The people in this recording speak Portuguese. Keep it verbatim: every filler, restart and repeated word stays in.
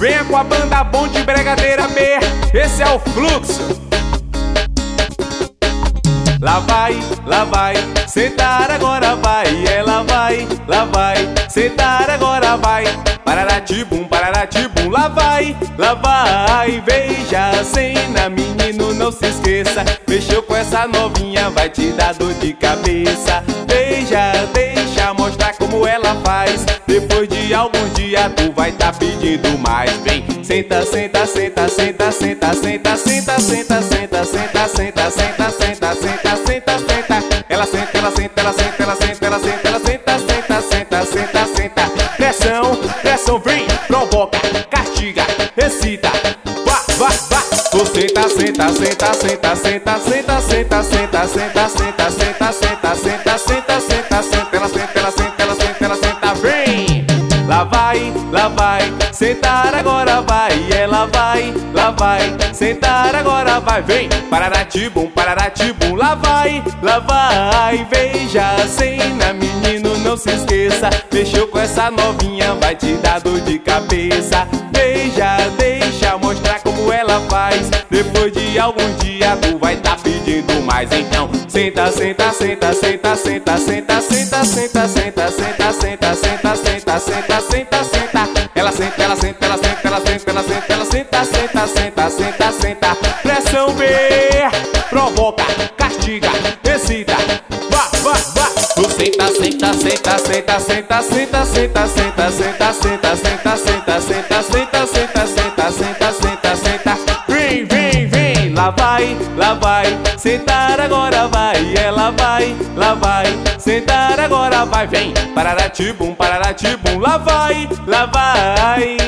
Venha com a banda Bom de Bregadeira B, esse é o fluxo. Lá vai, lá vai, sentar agora vai. Ela vai, lá vai, sentar agora vai. Pararatibum, pararatibum, lá vai, lá vai. Veja a cena, menino, não se esqueça. Mexeu com essa novinha, vai te dar dor de cabeça. Veja, deixa mostrar como ela faz. Depois de alguns dias tu vai tá pedindo mais. Vem, senta, senta, senta, senta, senta, senta, senta, senta, senta, senta, senta, senta, senta, senta, senta, senta. Ela senta, ela senta, ela senta, ela senta, ela senta, ela senta, senta, senta, senta, senta. Pressão, pressão, vem, provoca, castiga, excita. Vá, vá, vá. Tu senta, senta, senta, senta, senta, senta, senta, senta, senta, senta, senta, senta, senta, senta, senta, senta. Ela senta, ela senta, ela senta, ela senta, vem. Lá vai, lá vai, sentar agora vai. Ela vai, lá vai, sentar agora vai. Vem, pararatibum, pararatibum, lá vai, lá vai. Veja a cena, menino, não se esqueça. Mexeu com essa novinha, vai te dar dor de cabeça. Veja, deixa mostrar como ela faz. Depois de alguns dias tu vai tá pedindo mais. Então senta, senta, senta, senta, senta, senta, senta, senta, senta, senta, senta, senta, senta, senta, senta, senta. Ela senta, ela senta, ela senta, ela senta, ela senta, ela senta, senta, senta, senta, senta. Pressão B, provoca, castiga, excita. Vá, vá, vá. Tu senta, senta, senta, senta, senta, senta, senta, senta, senta, senta, senta, senta, senta, senta, senta, senta, senta, senta, senta. Vem, vem, vem. Lá vai, lá vai, sentar agora vai. Ela vai, lá vai, sentar agora vai. Vem, pararatibum, pararatibum, lá vai, lá vai.